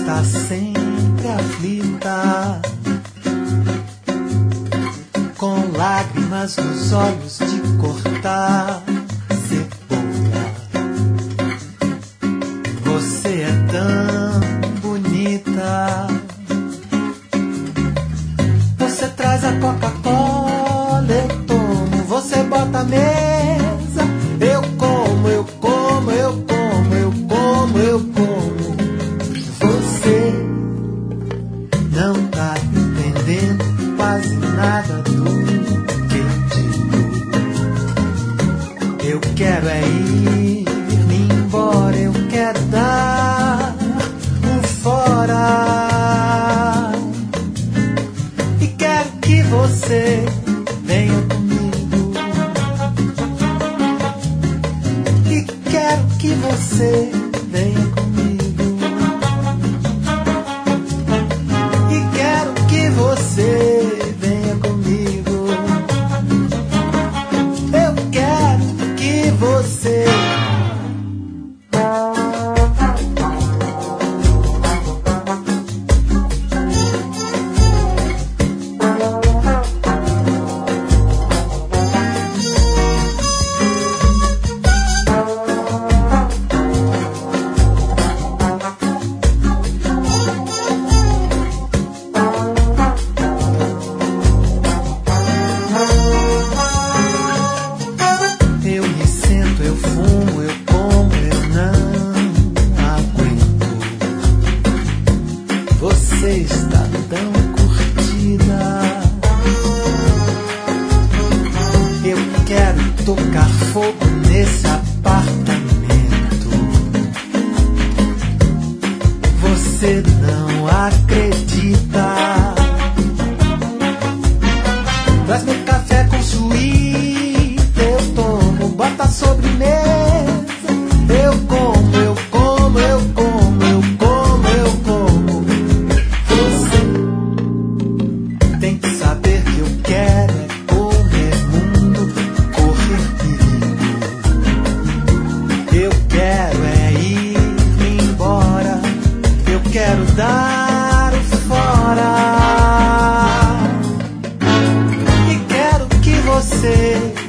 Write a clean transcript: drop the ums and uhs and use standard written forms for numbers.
está sempre aflita, com lágrimas nos olhos de cortar cebola. Você é tão bonita. Você traz a Coca-Cola, eu tomo. Você bota a mesa, eu como, eu como, eu como, eu como, eu como. Você não tá entendendo quase nada do que eu digo. Eu quero é ir-me embora, eu quero dar um fora. E quero que você venha comigo. E quero que você venha comigo. E quero que você venha comigo. Eu quero que você. Eu me sento, eu fumo, eu como, eu não aguento. Você está tão curtida. Eu quero tocar fogo nesse apartamento. Você não acredita. Traz-me café com suíte, eu tomo, bota a sobremesa. Eu como, eu como, eu como, eu como, eu como. Você tem que saber que eu quero é correr mundo, correr perigo. Eu quero é ir embora, eu quero dar o fora. E quero que você